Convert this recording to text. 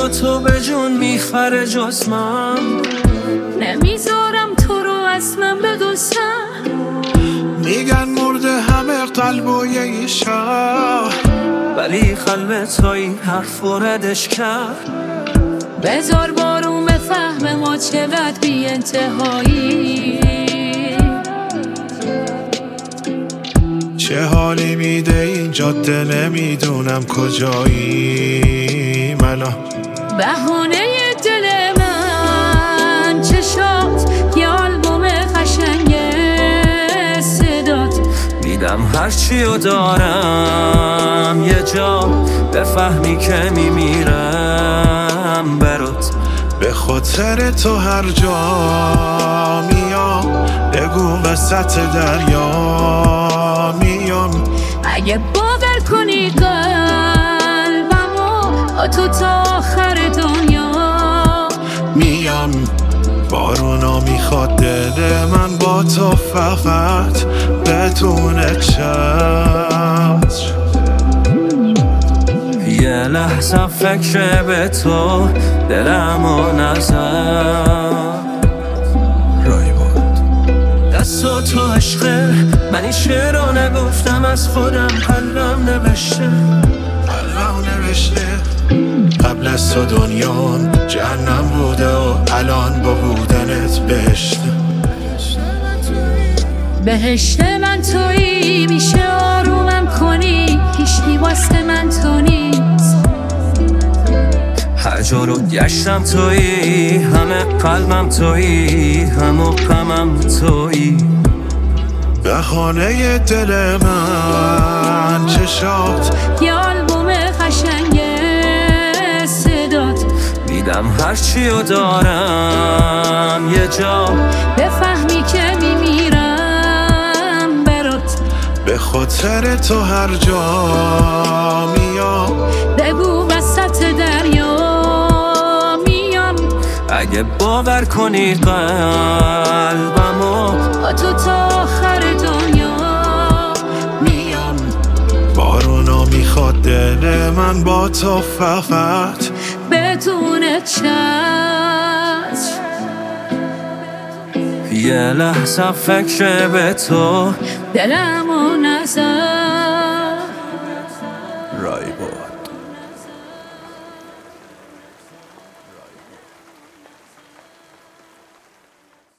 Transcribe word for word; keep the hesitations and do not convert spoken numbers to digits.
تو به جون میخره جز من. نمیذارم تو رو از من بدوزم. میگن مرده همه قلب و یه شهر، ولی قلب توی حرف و ردش کرد. بذار بارون بفهمه ما چقدر بی انتهایی. چه حالی میده این جاده نمیدونم کجایی. منو بهانه دل من چشات یه آلبوم قشنگ صدات. میدم هرچی رو دارم یه جا بفهمی که میمیرم برات. به خاطر تو هر جا میام، بگو وسط دریا میام. اگه باور کنی قلبمو تو تا آخر دنیا میام. بارونا میخواد دل من با تو فقط بتونه چشم. یه لحظه فکر به تو دلم و نظر رای بود. دست تو عشقه، من این شعر رو نگفتم از خودم، قلبم نوشته. قلبم نوشته قبل از تو دنیام جهنم بوده و الان با بودنت بهشته. بهشت من تویی، میشه آرومم کنی، هیچکی واسه من تو نیست. هر جا رو گشتم تویی، همه قلبم تویی، همه غمم تویی. بهانه دل من چشات یه آلبوم قشنگ صدات. میدم هرچی رو دارم یه جا بفهمی که میمیرم برات. به خاطر تو هر جا میام، بگو وسط دریا میام. اگه باور کنی قلبمو تو تا آخر دنیا میام. بارونا میخواد دل من با تو فقط بدون چشم. یه لحظه فکر به تو دلم و نظر رای بود.